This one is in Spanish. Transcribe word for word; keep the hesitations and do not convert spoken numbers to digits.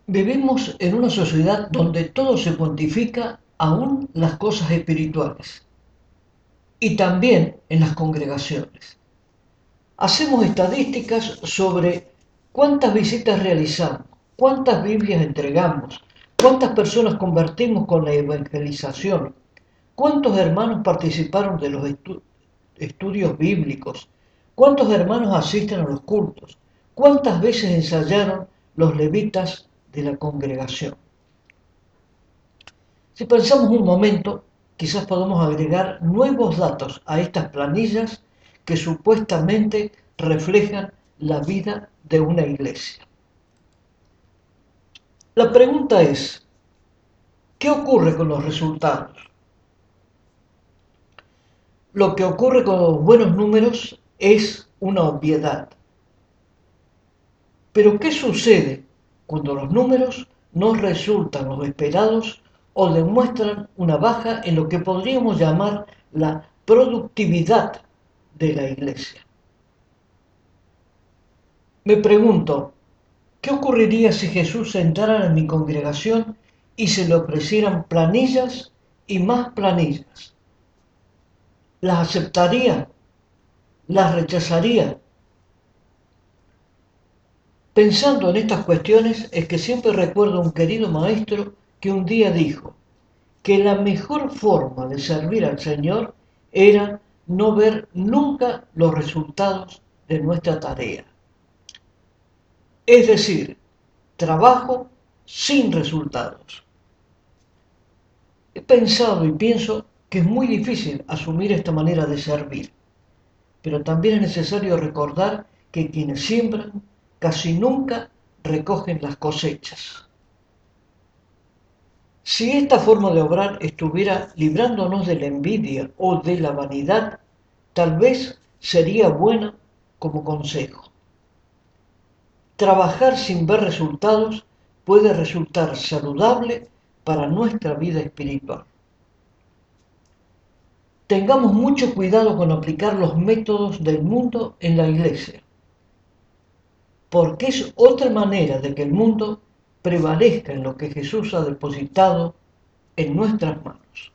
Vivimos en una sociedad donde todo se cuantifica, aún las cosas espirituales, y también en las congregaciones. Hacemos estadísticas sobre cuántas visitas realizamos, cuántas Biblias entregamos, cuántas personas convertimos con la evangelización, cuántos hermanos participaron de los estu estudios bíblicos, cuántos hermanos asisten a los cultos, cuántas veces ensayaron los levitas de la congregación. Si pensamos un momento, quizás podamos agregar nuevos datos a estas planillas que supuestamente reflejan la vida de una iglesia. La pregunta es, ¿qué ocurre con los resultados? Lo que ocurre con los buenos números es una obviedad. Pero ¿qué sucede cuando los números no resultan los esperados o demuestran una baja en lo que podríamos llamar la productividad de la iglesia? Me pregunto, ¿qué ocurriría si Jesús entrara en mi congregación y se le ofrecieran planillas y más planillas? ¿Las aceptaría? ¿Las rechazaría? Pensando en estas cuestiones es que siempre recuerdo a un querido maestro que un día dijo que la mejor forma de servir al Señor era no ver nunca los resultados de nuestra tarea. Es decir, trabajo sin resultados. He pensado y pienso que es muy difícil asumir esta manera de servir, pero también es necesario recordar que quienes siembran casi nunca recogen las cosechas. Si esta forma de obrar estuviera librándonos de la envidia o de la vanidad, tal vez sería buena como consejo. Trabajar sin ver resultados puede resultar saludable para nuestra vida espiritual. Tengamos mucho cuidado con aplicar los métodos del mundo en la iglesia, porque es otra manera de que el mundo prevalezca en lo que Jesús ha depositado en nuestras manos.